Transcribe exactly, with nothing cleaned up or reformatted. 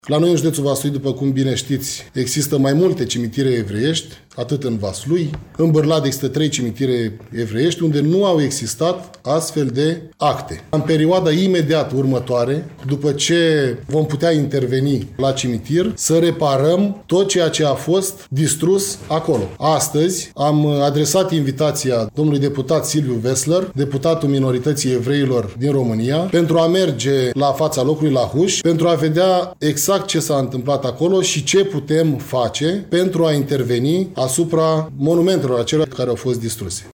La noi în județul Vaslui, după cum bine știți, există mai multe cimitire evreiești, atât în Vaslui. În Bârlad există trei cimitire evreiești unde nu au existat astfel de acte. În perioada imediat următoare, după ce vom putea interveni la cimitir, să reparăm tot ceea ce a fost distrus acolo. Astăzi am adresat invitația domnului deputat Silviu Vesler, deputatul minorității evreilor din România, pentru a merge la fața locului, la Huș, pentru a vedea exact ce s-a întâmplat acolo și ce putem face pentru a interveni asupra monumentelor acelea care au fost distruse.